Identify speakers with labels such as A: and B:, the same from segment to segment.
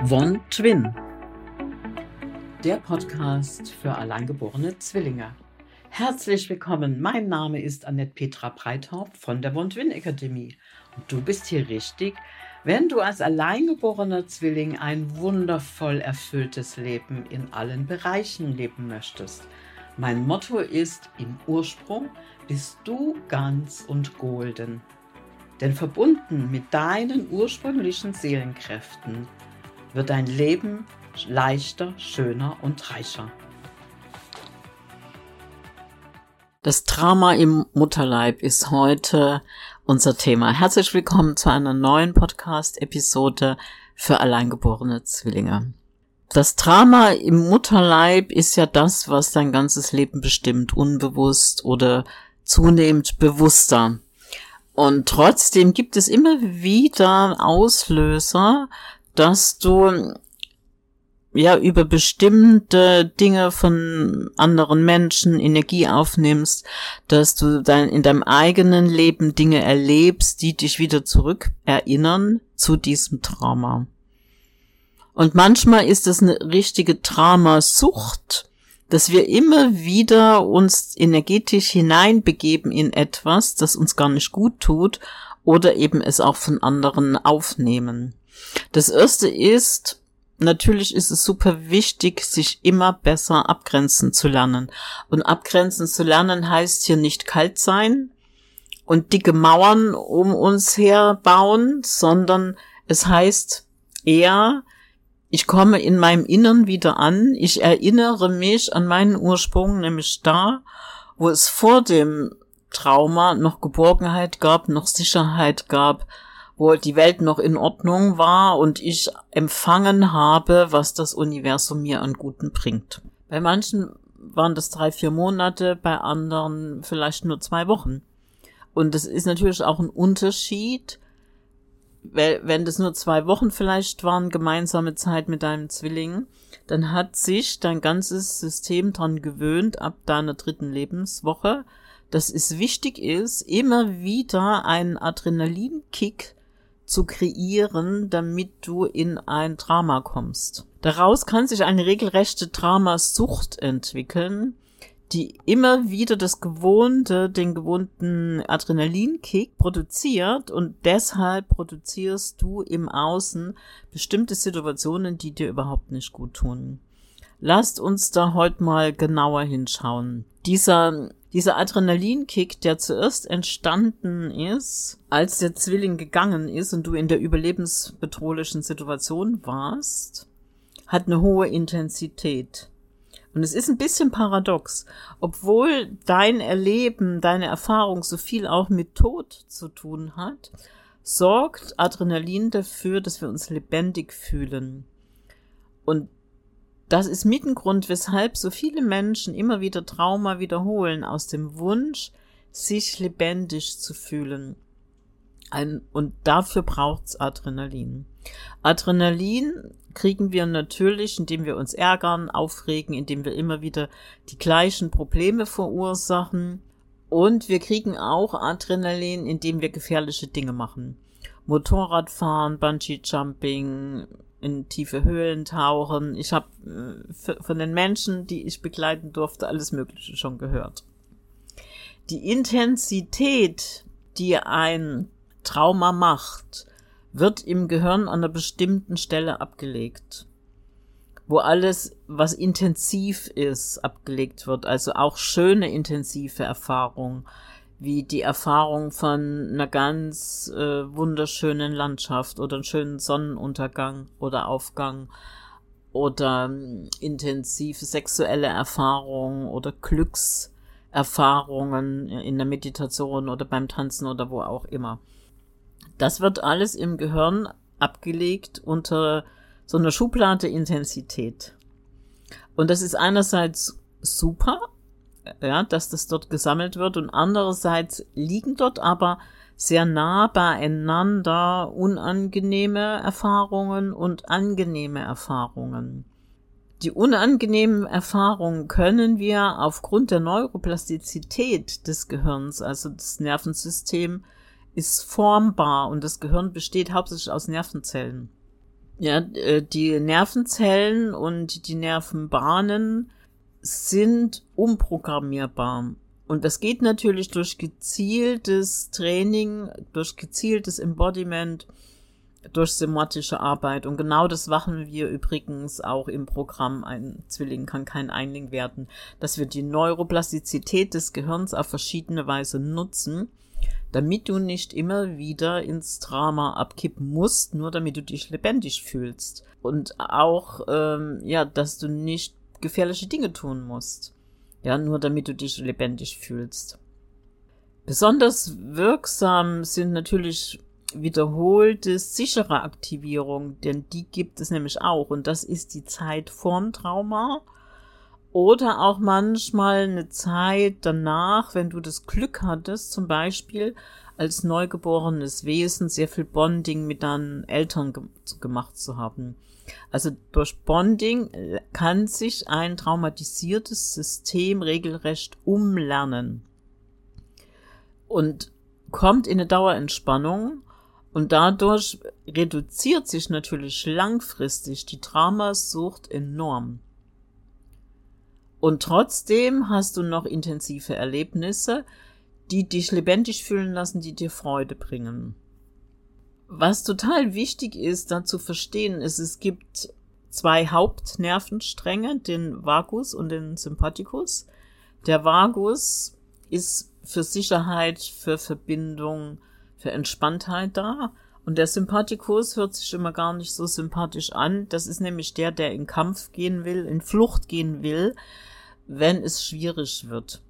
A: One Twin, der Podcast für alleingeborene Zwillinge. Herzlich willkommen, mein Name ist Annette Petra Breithaupt von der One Twin Akademie und du bist hier richtig, wenn du als alleingeborener Zwilling ein wundervoll erfülltes Leben in allen Bereichen leben möchtest. Mein Motto ist: Im Ursprung bist du ganz und golden. Denn verbunden mit deinen ursprünglichen Seelenkräften wird dein Leben leichter, schöner und reicher. Das Drama im Mutterleib ist heute unser Thema. Herzlich willkommen zu einer neuen Podcast-Episode für alleingeborene Zwillinge. Das Drama im Mutterleib ist ja das, was dein ganzes Leben bestimmt, unbewusst oder zunehmend bewusster. Und trotzdem gibt es immer wieder Auslöser, dass du über bestimmte Dinge von anderen Menschen Energie aufnimmst, dass du in deinem eigenen Leben Dinge erlebst, die dich wieder zurück erinnern zu diesem Trauma. Und manchmal ist es eine richtige Dramasucht, dass wir immer wieder uns energetisch hineinbegeben in etwas, das uns gar nicht gut tut oder eben es auch von anderen aufnehmen. Das erste ist, natürlich ist es super wichtig, sich immer besser abgrenzen zu lernen. Und abgrenzen zu lernen heißt hier nicht kalt sein und dicke Mauern um uns her bauen, sondern es heißt eher, ich komme in meinem Innern wieder an, ich erinnere mich an meinen Ursprung, nämlich da, wo es vor dem Trauma noch Geborgenheit gab, noch Sicherheit gab, wo die Welt noch in Ordnung war und ich empfangen habe, was das Universum mir an Guten bringt. Bei manchen waren das 3-4 Monate, bei anderen vielleicht nur 2 Wochen. Und das ist natürlich auch ein Unterschied, wenn das nur 2 Wochen vielleicht waren, gemeinsame Zeit mit deinem Zwilling, dann hat sich dein ganzes System dran gewöhnt, ab deiner 3. Lebenswoche, dass es wichtig ist, immer wieder einen Adrenalinkick zu kreieren, damit du in ein Drama kommst. Daraus kann sich eine regelrechte Dramasucht entwickeln, die immer wieder den gewohnten Adrenalinkick produziert und deshalb produzierst du im Außen bestimmte Situationen, die dir überhaupt nicht gut tun. Lasst uns da heute mal genauer hinschauen. Dieser Adrenalinkick, der zuerst entstanden ist, als der Zwilling gegangen ist und du in der überlebensbedrohlichen Situation warst, hat eine hohe Intensität. Und es ist ein bisschen paradox. Obwohl dein Erleben, deine Erfahrung so viel auch mit Tod zu tun hat, sorgt Adrenalin dafür, dass wir uns lebendig fühlen. Und das ist mit ein Grund, weshalb so viele Menschen immer wieder Trauma wiederholen, aus dem Wunsch, sich lebendig zu fühlen. Und dafür braucht's Adrenalin. Adrenalin kriegen wir natürlich, indem wir uns ärgern, aufregen, indem wir immer wieder die gleichen Probleme verursachen. Und wir kriegen auch Adrenalin, indem wir gefährliche Dinge machen. Motorradfahren, Bungee-Jumping, in tiefe Höhlen tauchen. Ich habe von den Menschen, die ich begleiten durfte, alles Mögliche schon gehört. Die Intensität, die ein Trauma macht, wird im Gehirn an einer bestimmten Stelle abgelegt, wo alles, was intensiv ist, abgelegt wird, also auch schöne intensive Erfahrungen, wie die Erfahrung von einer ganz wunderschönen Landschaft oder einem schönen Sonnenuntergang oder Aufgang oder intensive sexuelle Erfahrungen oder Glückserfahrungen in der Meditation oder beim Tanzen oder wo auch immer. Das wird alles im Gehirn abgelegt unter so einer Schublade Intensität. Und das ist einerseits super, ja, dass das dort gesammelt wird, und andererseits liegen dort aber sehr nah beieinander unangenehme Erfahrungen und angenehme Erfahrungen. Die unangenehmen Erfahrungen können wir aufgrund der Neuroplastizität des Gehirns, also das Nervensystem ist formbar und das Gehirn besteht hauptsächlich aus Nervenzellen. Ja, die Nervenzellen und die Nervenbahnen sind umprogrammierbar. Und das geht natürlich durch gezieltes Training, durch gezieltes Embodiment, durch somatische Arbeit. Und genau das machen wir übrigens auch im Programm Ein Zwilling kann kein Einling werden, dass wir die Neuroplastizität des Gehirns auf verschiedene Weise nutzen, damit du nicht immer wieder ins Drama abkippen musst, nur damit du dich lebendig fühlst. Und auch, dass du nicht gefährliche Dinge tun musst. Ja, nur damit du dich lebendig fühlst. Besonders wirksam sind natürlich wiederholte, sichere Aktivierung, denn die gibt es nämlich auch. Und das ist die Zeit vorm Trauma oder auch manchmal eine Zeit danach, wenn du das Glück hattest, zum Beispiel als neugeborenes Wesen sehr viel Bonding mit deinen Eltern gemacht zu haben. Also durch Bonding kann sich ein traumatisiertes System regelrecht umlernen und kommt in eine Dauerentspannung. Und dadurch reduziert sich natürlich langfristig die Traumasucht enorm. Und trotzdem hast du noch intensive Erlebnisse, die dich lebendig fühlen lassen, die dir Freude bringen. Was total wichtig ist, da zu verstehen, ist, es gibt 2 Hauptnervenstränge, den Vagus und den Sympathikus. Der Vagus ist für Sicherheit, für Verbindung, für Entspanntheit da. Und der Sympathikus hört sich immer gar nicht so sympathisch an. Das ist nämlich der in Kampf gehen will, in Flucht gehen will, wenn es schwierig wird.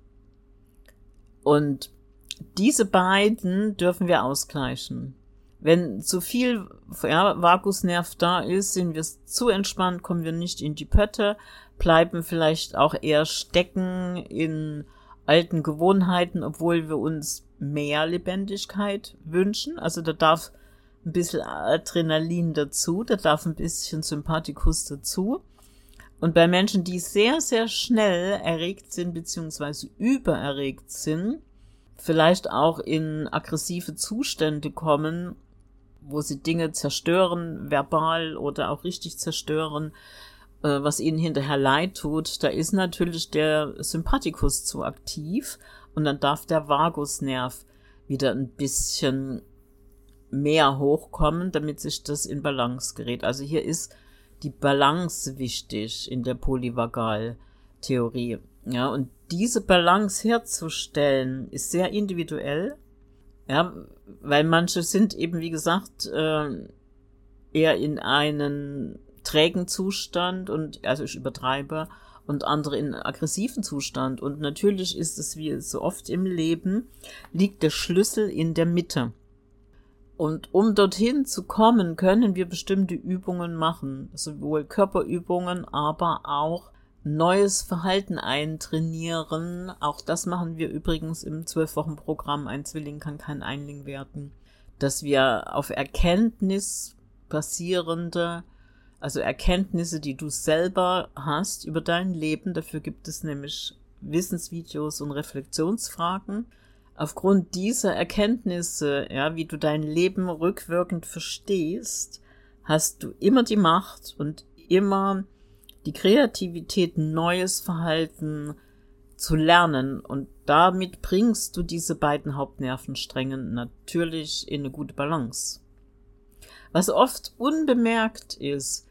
A: Und diese beiden dürfen wir ausgleichen. Wenn zu viel Vagusnerv da ist, sind wir zu entspannt, kommen wir nicht in die Pötte, bleiben vielleicht auch eher stecken in alten Gewohnheiten, obwohl wir uns mehr Lebendigkeit wünschen. Also da darf ein bisschen Adrenalin dazu, da darf ein bisschen Sympathikus dazu. Und bei Menschen, die sehr, sehr schnell erregt sind, beziehungsweise übererregt sind, vielleicht auch in aggressive Zustände kommen, wo sie Dinge zerstören, verbal oder auch richtig zerstören, was ihnen hinterher leid tut, da ist natürlich der Sympathikus zu aktiv und dann darf der Vagusnerv wieder ein bisschen mehr hochkommen, damit sich das in Balance gerät. Also hier ist die Balance wichtig in der Polyvagaltheorie. Ja, und diese Balance herzustellen ist sehr individuell. Ja, weil manche sind eben, wie gesagt, eher in einen trägen Zustand und, also ich übertreibe, und andere in aggressiven Zustand. Und natürlich ist es, wie so oft im Leben, liegt der Schlüssel in der Mitte. Und um dorthin zu kommen, können wir bestimmte Übungen machen, sowohl Körperübungen, aber auch neues Verhalten eintrainieren. Auch das machen wir übrigens im 12-Wochen-Programm Ein Zwilling kann kein Einling werden, dass wir auf Erkenntnis basierende, also Erkenntnisse, die du selber hast über dein Leben, dafür gibt es nämlich Wissensvideos und Reflexionsfragen. Aufgrund dieser Erkenntnisse, ja, wie du dein Leben rückwirkend verstehst, hast du immer die Macht und immer die Kreativität, neues Verhalten zu lernen. Und damit bringst du diese beiden Hauptnervenstränge natürlich in eine gute Balance. Was oft unbemerkt ist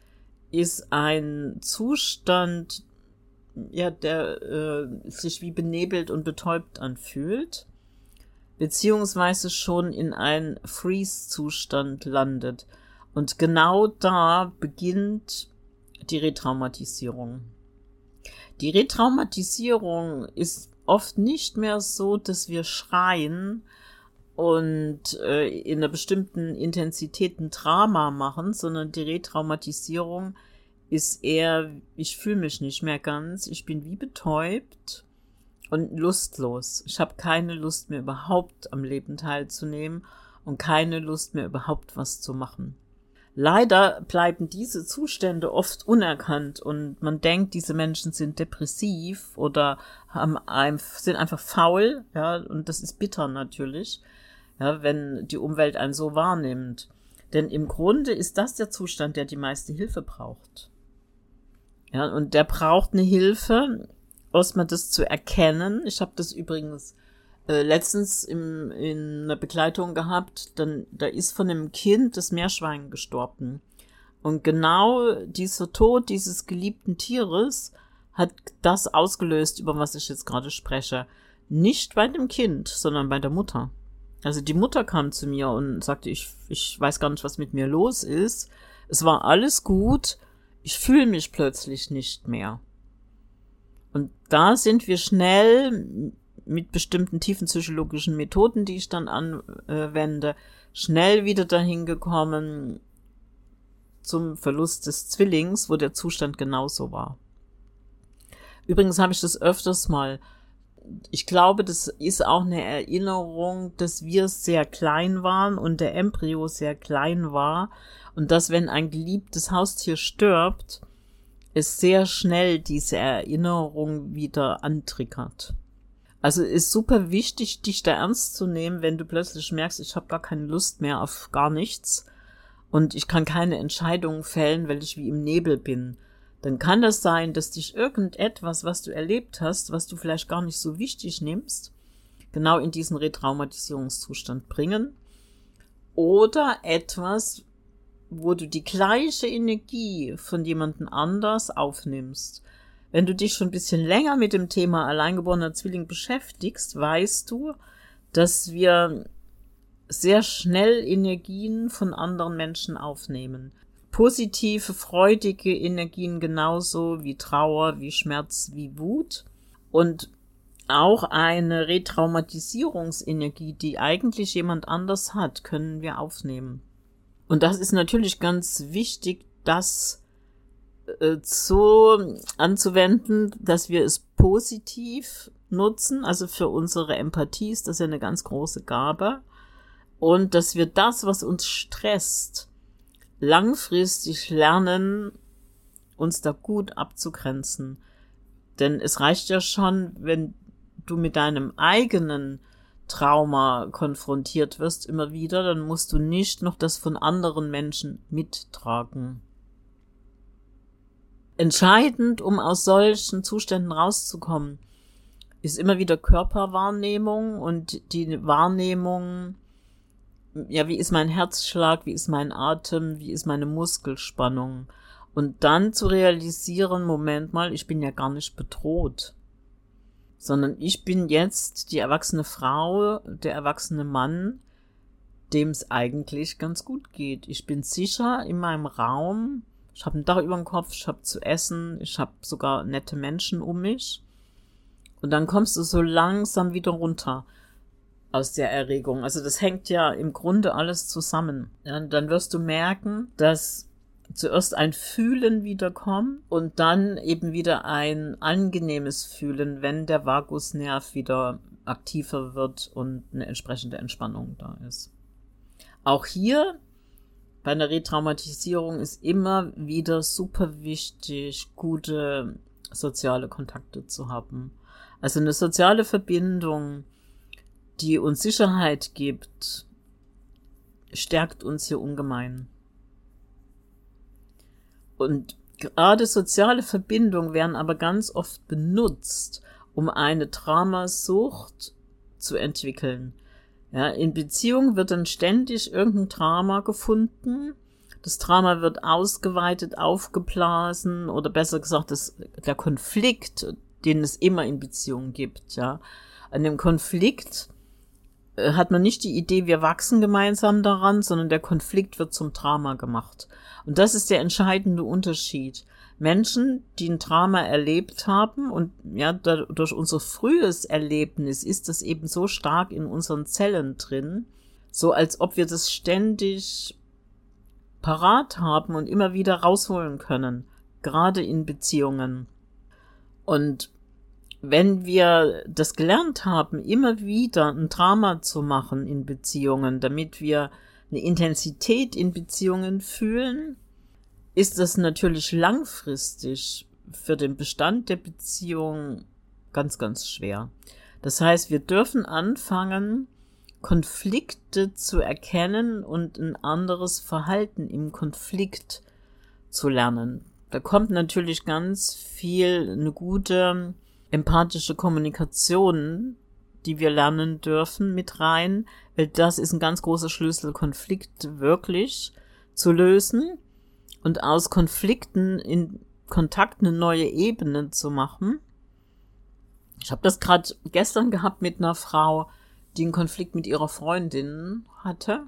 A: ein Zustand, ja, der sich wie benebelt und betäubt anfühlt, beziehungsweise schon in einen Freeze-Zustand landet. Und genau da beginnt die Retraumatisierung. Die Retraumatisierung ist oft nicht mehr so, dass wir schreien und in einer bestimmten Intensität ein Drama machen, sondern die Retraumatisierung ist eher, ich fühle mich nicht mehr ganz, ich bin wie betäubt und lustlos. Ich habe keine Lust mehr überhaupt am Leben teilzunehmen und keine Lust mehr überhaupt was zu machen. Leider bleiben diese Zustände oft unerkannt und man denkt, diese Menschen sind depressiv oder sind einfach faul, ja, und das ist bitter natürlich, ja, wenn die Umwelt einen so wahrnimmt. Denn im Grunde ist das der Zustand, der die meiste Hilfe braucht. Ja, und der braucht eine Hilfe, erstmal das zu erkennen. Ich habe das übrigens letztens in einer Begleitung gehabt. Da ist von einem Kind das Meerschwein gestorben. Und genau dieser Tod dieses geliebten Tieres hat das ausgelöst, über was ich jetzt gerade spreche. Nicht bei dem Kind, sondern bei der Mutter. Also die Mutter kam zu mir und sagte, ich weiß gar nicht, was mit mir los ist. Es war alles gut. Ich fühle mich plötzlich nicht mehr. Und da sind wir schnell mit bestimmten tiefenpsychologischen Methoden, die ich dann anwende, schnell wieder dahin gekommen zum Verlust des Zwillings, wo der Zustand genauso war. Übrigens habe ich das öfters mal. Ich glaube, das ist auch eine Erinnerung, dass wir sehr klein waren und der Embryo sehr klein war und dass, wenn ein geliebtes Haustier stirbt, es sehr schnell diese Erinnerung wieder antriggert. Also ist super wichtig, dich da ernst zu nehmen, wenn du plötzlich merkst, ich habe gar keine Lust mehr auf gar nichts und ich kann keine Entscheidungen fällen, weil ich wie im Nebel bin. Dann kann das sein, dass dich irgendetwas, was du erlebt hast, was du vielleicht gar nicht so wichtig nimmst, genau in diesen Retraumatisierungszustand bringen. Oder etwas, wo du die gleiche Energie von jemandem anders aufnimmst. Wenn du dich schon ein bisschen länger mit dem Thema alleingeborener Zwilling beschäftigst, weißt du, dass wir sehr schnell Energien von anderen Menschen aufnehmen. Positive, freudige Energien genauso wie Trauer, wie Schmerz, wie Wut. Und auch eine Retraumatisierungsenergie, die eigentlich jemand anders hat, können wir aufnehmen. Und das ist natürlich ganz wichtig, das so anzuwenden, dass wir es positiv nutzen. Also für unsere Empathie ist das ja eine ganz große Gabe. Und dass wir das, was uns stresst, langfristig lernen, uns da gut abzugrenzen. Denn es reicht ja schon, wenn du mit deinem eigenen Trauma konfrontiert wirst immer wieder, dann musst du nicht noch das von anderen Menschen mittragen. Entscheidend, um aus solchen Zuständen rauszukommen, ist immer wieder Körperwahrnehmung und die Wahrnehmung, ja, wie ist mein Herzschlag, wie ist mein Atem, wie ist meine Muskelspannung? Und dann zu realisieren, Moment mal, ich bin ja gar nicht bedroht, sondern ich bin jetzt die erwachsene Frau, der erwachsene Mann, dem es eigentlich ganz gut geht. Ich bin sicher in meinem Raum, ich habe ein Dach über dem Kopf, ich habe zu essen, ich habe sogar nette Menschen um mich. Und dann kommst du so langsam wieder runter aus der Erregung. Also das hängt ja im Grunde alles zusammen. Ja, dann wirst du merken, dass zuerst ein Fühlen wiederkommt und dann eben wieder ein angenehmes Fühlen, wenn der Vagusnerv wieder aktiver wird und eine entsprechende Entspannung da ist. Auch hier bei einer Retraumatisierung ist immer wieder super wichtig, gute soziale Kontakte zu haben. Also eine soziale Verbindung, die uns Sicherheit gibt, stärkt uns hier ungemein. Und gerade soziale Verbindungen werden aber ganz oft benutzt, um eine Traumasucht zu entwickeln. Ja, in Beziehungen wird dann ständig irgendein Trauma gefunden. Das Trauma wird ausgeweitet, aufgeblasen oder besser gesagt, der Konflikt, den es immer in Beziehungen gibt. Ja, an dem Konflikt hat man nicht die Idee, wir wachsen gemeinsam daran, sondern der Konflikt wird zum Drama gemacht. Und das ist der entscheidende Unterschied. Menschen, die ein Drama erlebt haben und ja, durch unser frühes Erlebnis ist das eben so stark in unseren Zellen drin, so als ob wir das ständig parat haben und immer wieder rausholen können, gerade in Beziehungen. Und wenn wir das gelernt haben, immer wieder ein Drama zu machen in Beziehungen, damit wir eine Intensität in Beziehungen fühlen, ist das natürlich langfristig für den Bestand der Beziehung ganz, ganz schwer. Das heißt, wir dürfen anfangen, Konflikte zu erkennen und ein anderes Verhalten im Konflikt zu lernen. Da kommt natürlich ganz viel eine gute empathische Kommunikation, die wir lernen dürfen, mit rein, weil das ist ein ganz großer Schlüssel, Konflikte wirklich zu lösen und aus Konflikten in Kontakt eine neue Ebene zu machen. Ich habe das gerade gestern gehabt mit einer Frau, die einen Konflikt mit ihrer Freundin hatte.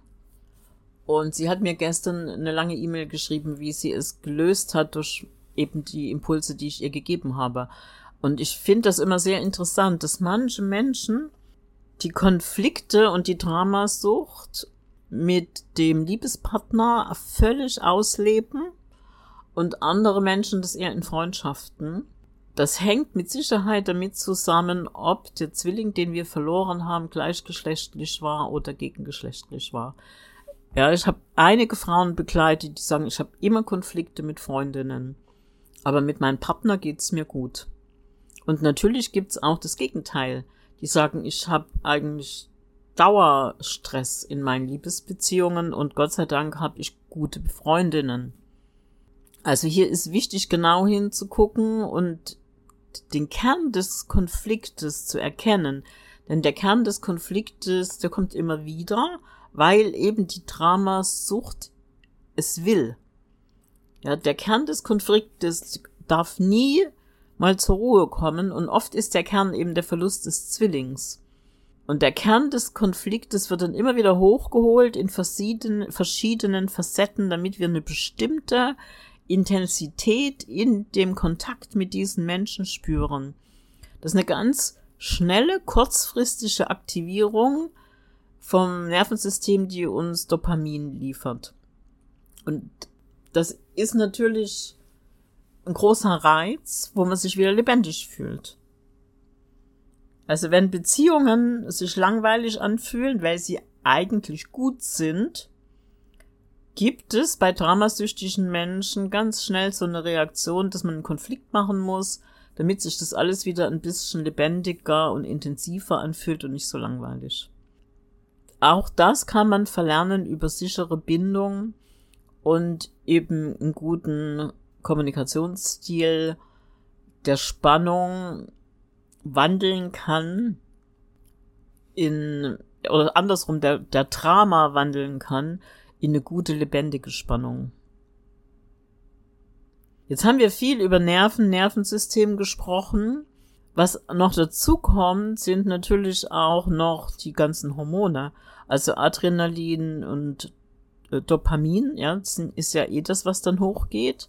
A: Und sie hat mir gestern eine lange E-Mail geschrieben, wie sie es gelöst hat durch eben die Impulse, die ich ihr gegeben habe. Und ich finde das immer sehr interessant, dass manche Menschen die Konflikte und die Dramasucht mit dem Liebespartner völlig ausleben und andere Menschen das eher in Freundschaften. Das hängt mit Sicherheit damit zusammen, ob der Zwilling, den wir verloren haben, gleichgeschlechtlich war oder gegengeschlechtlich war. Ja, ich habe einige Frauen begleitet, die sagen, ich habe immer Konflikte mit Freundinnen, aber mit meinem Partner geht's mir gut. Und natürlich gibt's auch das Gegenteil. Die sagen, ich habe eigentlich Dauerstress in meinen Liebesbeziehungen und Gott sei Dank habe ich gute Freundinnen. Also hier ist wichtig, genau hinzugucken und den Kern des Konfliktes zu erkennen. Denn der Kern des Konfliktes, der kommt immer wieder, weil eben die Dramasucht es will. Ja, der Kern des Konfliktes darf nie mal zur Ruhe kommen und oft ist der Kern eben der Verlust des Zwillings. Und der Kern des Konfliktes wird dann immer wieder hochgeholt in verschiedenen Facetten, damit wir eine bestimmte Intensität in dem Kontakt mit diesen Menschen spüren. Das ist eine ganz schnelle, kurzfristige Aktivierung vom Nervensystem, die uns Dopamin liefert. Und das ist natürlich ein großer Reiz, wo man sich wieder lebendig fühlt. Also wenn Beziehungen sich langweilig anfühlen, weil sie eigentlich gut sind, gibt es bei dramasüchtigen Menschen ganz schnell so eine Reaktion, dass man einen Konflikt machen muss, damit sich das alles wieder ein bisschen lebendiger und intensiver anfühlt und nicht so langweilig. Auch das kann man verlernen über sichere Bindung und eben einen guten Kommunikationsstil, der Spannung wandeln kann oder andersrum, der Drama wandeln kann in eine gute, lebendige Spannung. Jetzt haben wir viel über Nervensystem gesprochen. Was noch dazu kommt, sind natürlich auch noch die ganzen Hormone, also Adrenalin und Dopamin, ja, das ist ja das, was dann hochgeht.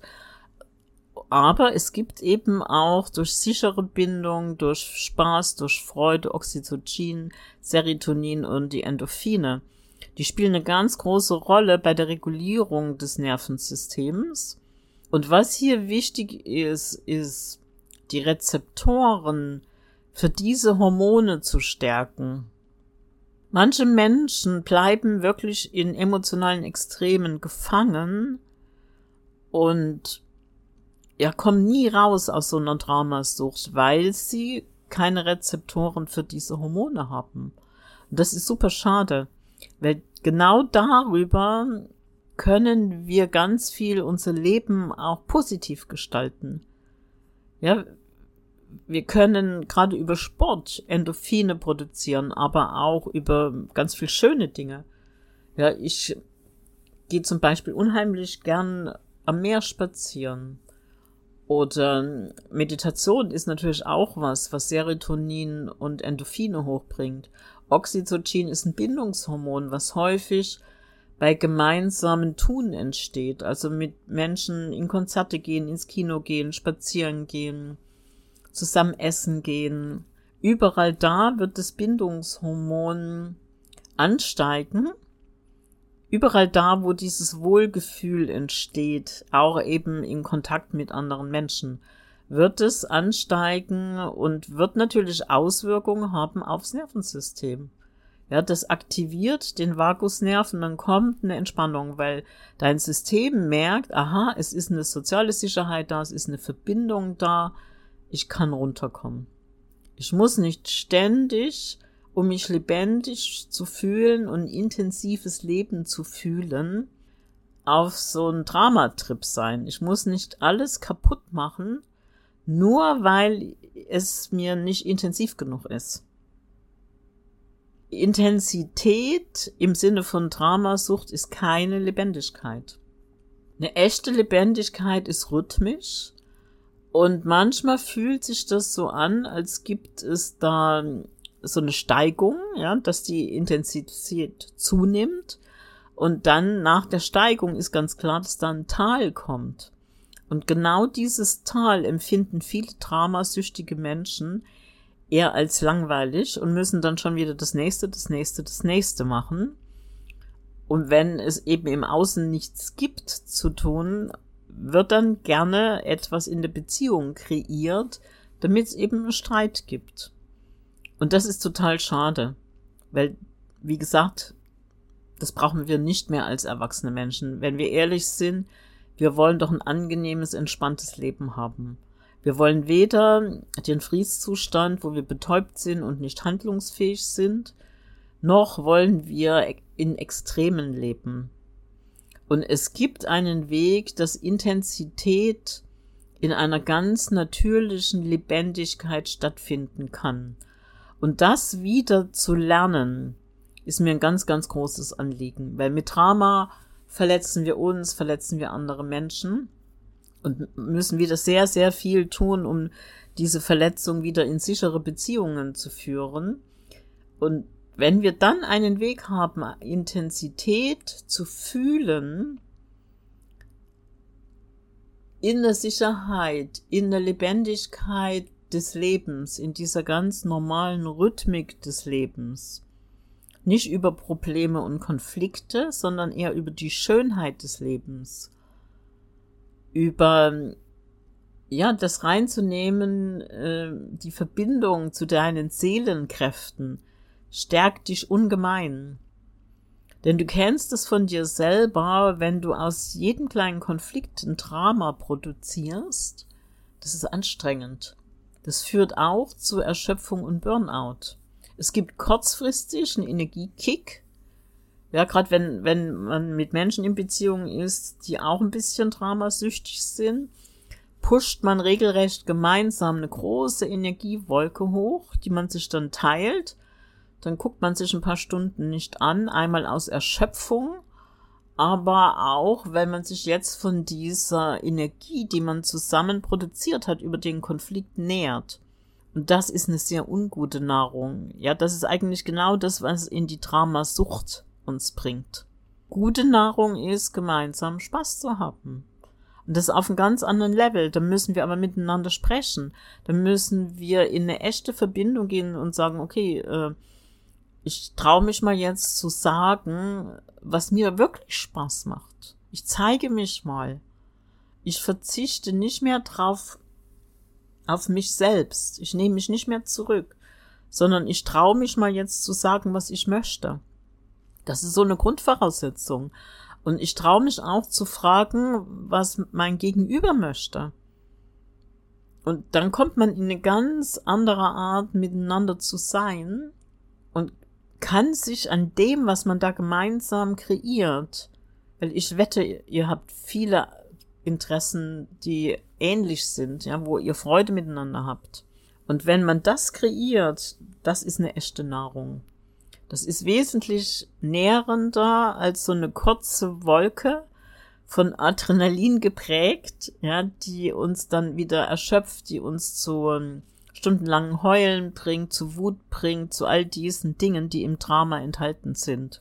A: Aber es gibt eben auch durch sichere Bindung, durch Spaß, durch Freude, Oxytocin, Serotonin und die Endorphine. Die spielen eine ganz große Rolle bei der Regulierung des Nervensystems. Und was hier wichtig ist, ist die Rezeptoren für diese Hormone zu stärken. Manche Menschen bleiben wirklich in emotionalen Extremen gefangen und kommen nie raus aus so einer Dramasucht, weil sie keine Rezeptoren für diese Hormone haben. Und das ist super schade, weil genau darüber können wir ganz viel unser Leben auch positiv gestalten. Ja, wir können gerade über Sport Endorphine produzieren, aber auch über ganz viel schöne Dinge. Ja, ich gehe zum Beispiel unheimlich gern am Meer spazieren. Oder Meditation ist natürlich auch was Serotonin und Endorphine hochbringt. Oxytocin ist ein Bindungshormon, was häufig bei gemeinsamen Tun entsteht. Also mit Menschen in Konzerte gehen, ins Kino gehen, spazieren gehen, zusammen essen gehen. Überall da wird das Bindungshormon ansteigen. Überall da, wo dieses Wohlgefühl entsteht, auch eben in Kontakt mit anderen Menschen, wird es ansteigen und wird natürlich Auswirkungen haben aufs Nervensystem. Ja, das aktiviert den Vagusnerv und dann kommt eine Entspannung, weil dein System merkt, aha, es ist eine soziale Sicherheit da, es ist eine Verbindung da, ich kann runterkommen. Ich muss nicht ständig um mich lebendig zu fühlen und intensives Leben zu fühlen, auf so einen Dramatrip sein. Ich muss nicht alles kaputt machen, nur weil es mir nicht intensiv genug ist. Intensität im Sinne von Dramasucht ist keine Lebendigkeit. Eine echte Lebendigkeit ist rhythmisch und manchmal fühlt sich das so an, als gibt es da so eine Steigung, ja, dass die Intensität zunimmt und dann nach der Steigung ist ganz klar, dass da ein Tal kommt. Und genau dieses Tal empfinden viele dramasüchtige Menschen eher als langweilig und müssen dann schon wieder das nächste machen. Und wenn es eben im Außen nichts gibt zu tun, wird dann gerne etwas in der Beziehung kreiert, damit es eben einen Streit gibt. Und das ist total schade, weil, wie gesagt, das brauchen wir nicht mehr als erwachsene Menschen. Wenn wir ehrlich sind, wir wollen doch ein angenehmes, entspanntes Leben haben. Wir wollen weder den Friedenszustand, wo wir betäubt sind und nicht handlungsfähig sind, noch wollen wir in Extremen leben. Und es gibt einen Weg, dass Intensität in einer ganz natürlichen Lebendigkeit stattfinden kann. Und das wieder zu lernen, ist mir ein ganz, ganz großes Anliegen. Weil mit Drama verletzen wir uns, verletzen wir andere Menschen und müssen wieder sehr, sehr viel tun, um diese Verletzung wieder in sichere Beziehungen zu führen. Und wenn wir dann einen Weg haben, Intensität zu fühlen, in der Sicherheit, in der Lebendigkeit des Lebens, in dieser ganz normalen Rhythmik des Lebens, nicht über Probleme und Konflikte, sondern eher über die Schönheit des Lebens, über das reinzunehmen, die Verbindung zu deinen Seelenkräften, stärkt dich ungemein. Denn du kennst es von dir selber, wenn du aus jedem kleinen Konflikt ein Drama produzierst, das ist anstrengend. Das führt auch zu Erschöpfung und Burnout. Es gibt kurzfristig einen Energiekick. Ja, gerade wenn man mit Menschen in Beziehung ist, die auch ein bisschen dramasüchtig sind, pusht man regelrecht gemeinsam eine große Energiewolke hoch, die man sich dann teilt. Dann guckt man sich ein paar Stunden nicht an, einmal aus Erschöpfung, aber auch, weil man sich jetzt von dieser Energie, die man zusammen produziert hat, über den Konflikt nähert. Und das ist eine sehr ungute Nahrung. Ja, das ist eigentlich genau das, was in die Dramasucht uns bringt. Gute Nahrung ist, gemeinsam Spaß zu haben. Und das auf einem ganz anderen Level. Da müssen wir aber miteinander sprechen. Da müssen wir in eine echte Verbindung gehen und sagen, okay, ich traue mich mal jetzt zu sagen, was mir wirklich Spaß macht. Ich zeige mich mal. Ich verzichte nicht mehr drauf auf mich selbst. Ich nehme mich nicht mehr zurück, sondern ich traue mich mal jetzt zu sagen, was ich möchte. Das ist so eine Grundvoraussetzung. Und ich traue mich auch zu fragen, was mein Gegenüber möchte. Und dann kommt man in eine ganz andere Art, miteinander zu sein und kann sich an dem, was man da gemeinsam kreiert, weil ich wette, ihr habt viele Interessen, die ähnlich sind, ja, wo ihr Freude miteinander habt. Und wenn man das kreiert, das ist eine echte Nahrung. Das ist wesentlich nährender als so eine kurze Wolke von Adrenalin geprägt, ja, die uns dann wieder erschöpft, die uns zu stundenlangen Heulen bringt, zu Wut bringt, zu all diesen Dingen, die im Drama enthalten sind.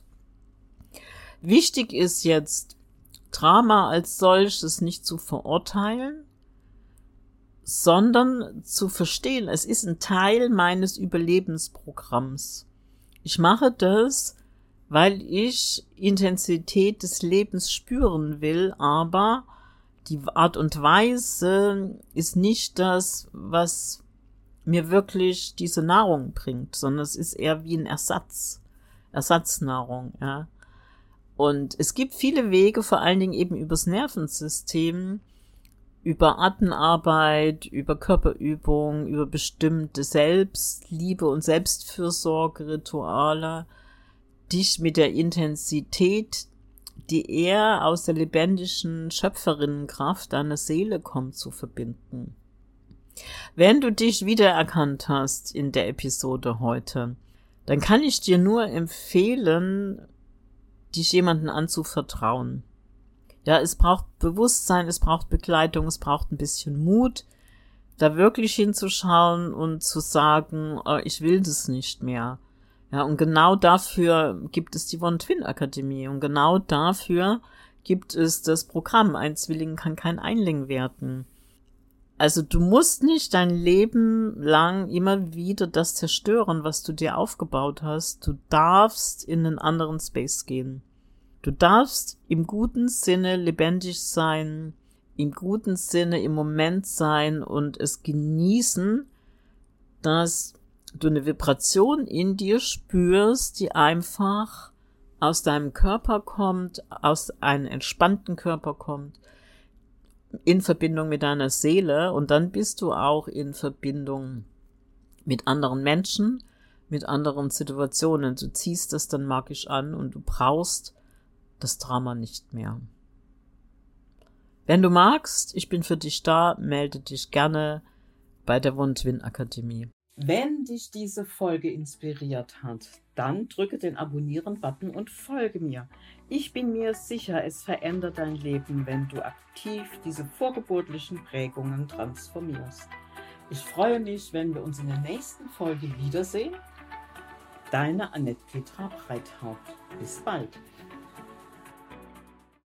A: Wichtig ist jetzt, Drama als solches nicht zu verurteilen, sondern zu verstehen, es ist ein Teil meines Überlebensprogramms. Ich mache das, weil ich Intensität des Lebens spüren will, aber die Art und Weise ist nicht das, was mir wirklich diese Nahrung bringt, sondern es ist eher wie ein Ersatznahrung, ja. Und es gibt viele Wege, vor allen Dingen eben übers Nervensystem, über Atemarbeit, über Körperübung, über bestimmte Selbstliebe und Selbstfürsorge-Rituale, dich mit der Intensität, die eher aus der lebendigen Schöpferinnenkraft deiner Seele kommt, zu verbinden. Wenn du dich wiedererkannt hast in der Episode heute, dann kann ich dir nur empfehlen, dich jemandem anzuvertrauen. Ja, es braucht Bewusstsein, es braucht Begleitung, es braucht ein bisschen Mut, da wirklich hinzuschauen und zu sagen, ich will das nicht mehr. Ja, und genau dafür gibt es die One Twin Akademie und genau dafür gibt es das Programm Ein Zwilling kann kein Einling werden. Also du musst nicht dein Leben lang immer wieder das zerstören, was du dir aufgebaut hast. Du darfst in einen anderen Space gehen. Du darfst im guten Sinne lebendig sein, im guten Sinne im Moment sein und es genießen, dass du eine Vibration in dir spürst, die einfach aus deinem Körper kommt, aus einem entspannten Körper kommt, in Verbindung mit deiner Seele, und dann bist du auch in Verbindung mit anderen Menschen, mit anderen Situationen. Du ziehst das dann magisch an und du brauchst das Drama nicht mehr. Wenn du magst, ich bin für dich da, melde dich gerne bei der One Twin Akademie. Wenn dich diese Folge inspiriert hat, dann drücke den Abonnieren-Button und folge mir. Ich bin mir sicher, es verändert dein Leben, wenn du aktiv diese vorgeburtlichen Prägungen transformierst. Ich freue mich, wenn wir uns in der nächsten Folge wiedersehen. Deine Annette Petra Breithaupt. Bis bald.